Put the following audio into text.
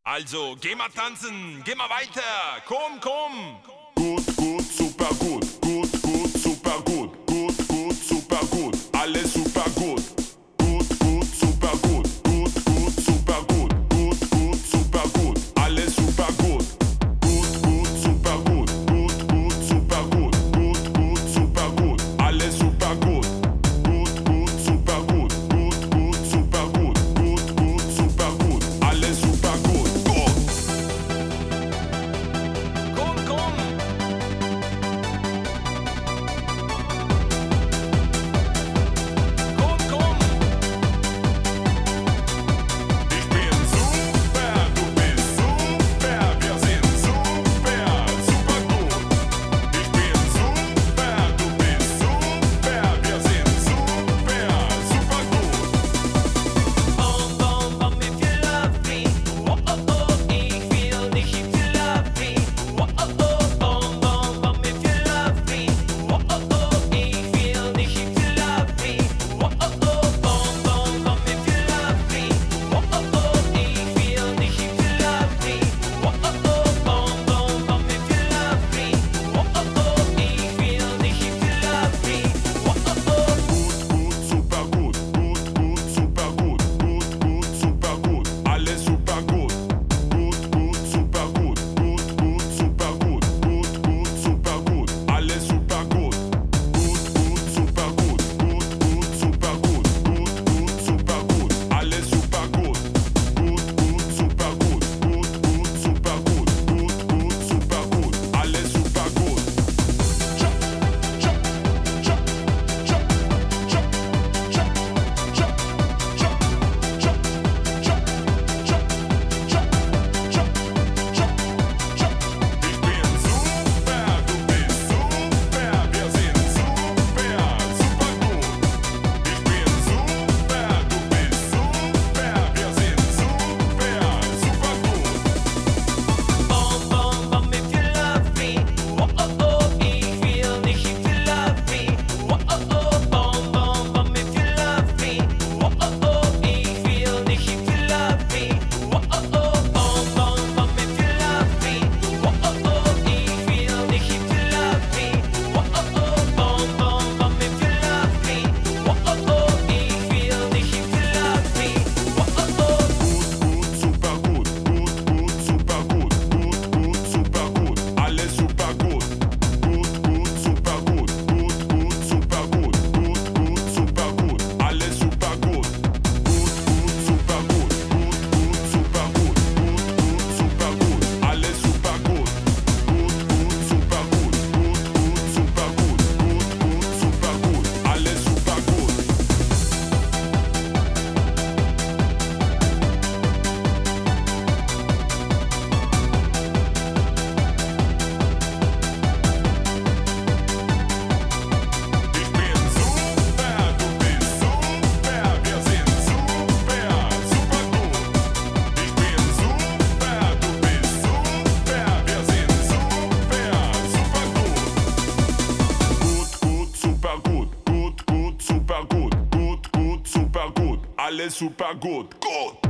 Also, geh mal tanzen, geh mal weiter, komm, komm. Gut, gut, super gut. Gut, gut, super gut. Gut, gut, super gut. Alles super gut. Gut, gut, super gut. Gut, gut, super gut. Gut, gut, super gut. Alles super gut. Gut, gut, super gut. Gut, gut, super gut. Gut, gut, super gut. Alles super gut. Gut, gut, super gut. Gut, gut, super gut. Gut, gut, super gut. Alles super gut. Gut. Komm, komm. Komm, komm. Ich bin super, du bist super, wir sind super, super gut. Ich bin super, du bist super, wir sind super, super gut. Bom, bom, bom, if you love me. Oh, oh, oh, ich will dich, if you love me. Oh, oh, oh, bom, bom, bom, if you love me. Oh, oh, oh, ich will dich, if you love me. Oh, oh, oh, bom, bom, bom, if you love me. Oh, oh, oh, ich will dich, if you love me. Oh, oh, oh, bom, bom, bom, if you love me. Oh, oh, oh, ich will dich, if you love me. Oh, oh, oh. Gut, gut, super gut. Gut, gut, super gut. Gut, gut, super gut. Alles super gut. Gut, gut, super gut. Gut, gut, super gut. Gut, gut, super gut. Alles super gut. Gut, gut, super gut. Gut, gut, super gut. Gut, gut, super gut. Alles super gut. Gut, gut, super gut. Gut, gut, super gut. Gut, gut, super gut. Alles super gut. Chop, chop, chop, chop, chop, chop, chop, chop, chop, chop, chop, chop, chop, chop, chop. Ich bin super, du bist super, wir sind super, super gut. Ich bin super, du bist super, wir sind super, super gut. Bom, bom, bom, if you love me. Oh, oh, oh, ich will dich, if you love me. Oh, oh, oh, bom, bom, bom, if you love me. Oh, oh, oh, ich will dich, if you love me. Oh, oh, oh, bom, bom, bom, if you love me. Oh, oh, oh, ich will dich, if you love me. Oh, oh, oh, bom, bom, bom, if you love me. Oh, oh, oh, ich will dich, if you love me. Oh, oh, oh. Gut, gut, super gut. Gut, gut, super gut. Gut, gut, super gut. Alles super gut. Gut, gut, super gut. Gut, gut, super gut. Gut, gut, super gut. Alles super gut. Gut, gut, super gut. Gut, gut, super gut. Gut, gut, super gut. Alles super gut. Gut, gut, super gut. Gut, gut, super gut. Gut, gut, super gut. Alles super gut. Ich bin super, du bist super, wir sind super, super gut. Ich bin super, du bist super, wir sind super, super gut. Gut, gut, super gut. Gut, gut, super gut. Gut, gut, super gut. Alles super gut. Gut.